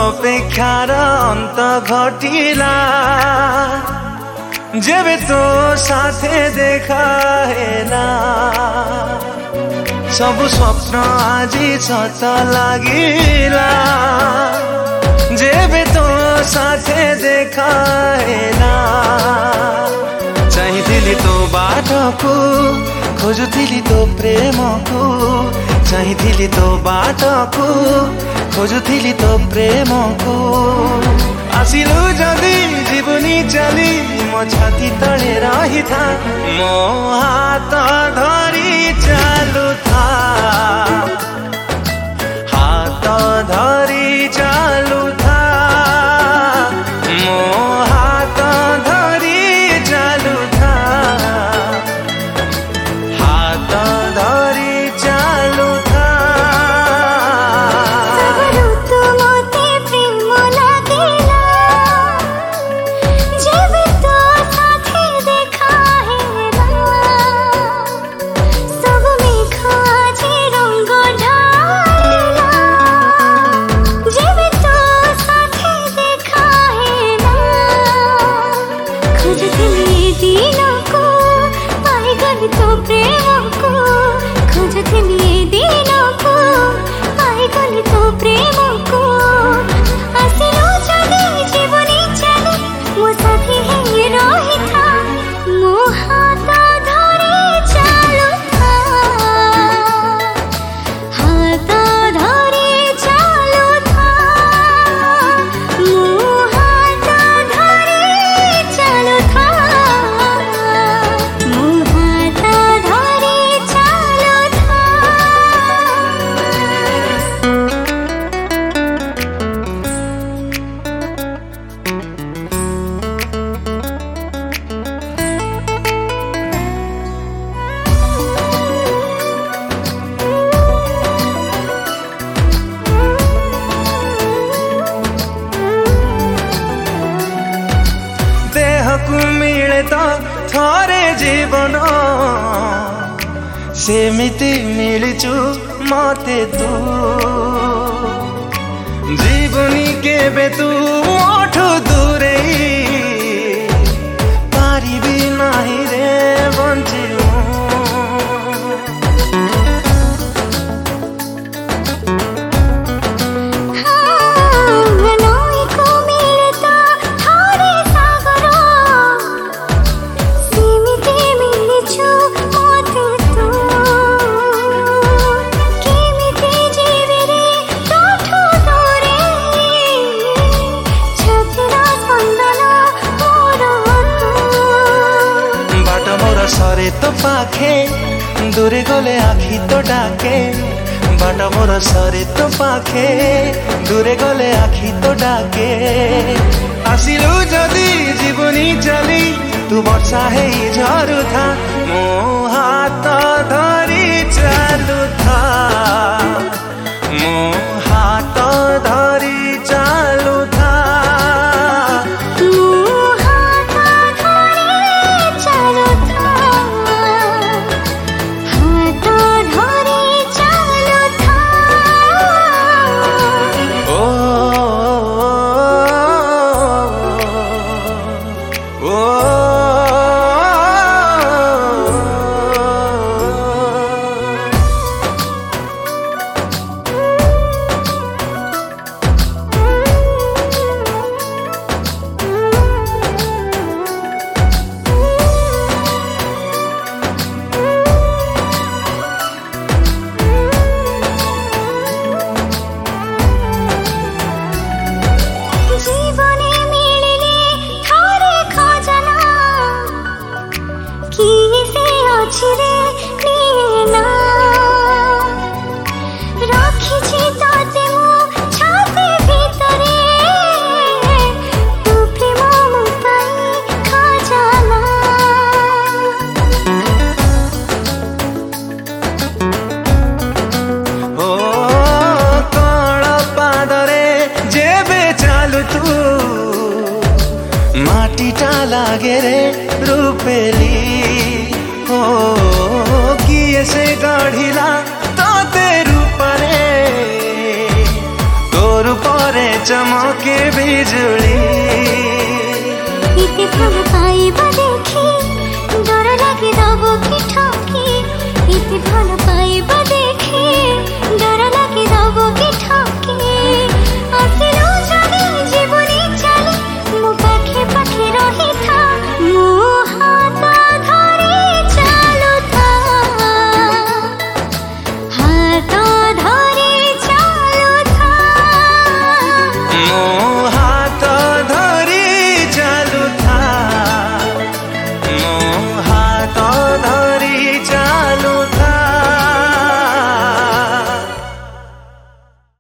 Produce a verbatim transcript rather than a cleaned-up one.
अपेक्षार अंत घटिला जेबे तो साथे देखा हेला सब स्वप्न आजी सत लागिला जेबे तो साथे देखा हेला चाहिथिली तो बाटको खोजुथिली तो प्रेमको चाहिथिली तो बाटको खोजुथिली तो प्रेमको आसिलु जदि जीवनी चली मो छाती तले रही था मो हाथ धरी चालू था हाथ धरी चालू था मो हाथ धरी चालू था हाथ धरी चालू था मिले तो थोरे जीवन सेमिति मिलचु मते तू जीवनी केबे तू ओठु दूरे पारिबी नाही रे बंचिनु सरे तो पाखे दूरे गले आखी तो डाके बाट मोर सरे तो पाखे दूरे गले आखी तो डाके आसिलु जदि जीवनी चली तू वर्षा है झरू था मो हाथ धरी चालू था मो हाथ धरी चालू था माटीटा लागे रे रूपेली हो किए से गढ़िला तो ते रूपरे तोर परे चमके बिजुली इति भल पाइबा देखी डर लागे दब कि ठकी इति भल पाइबा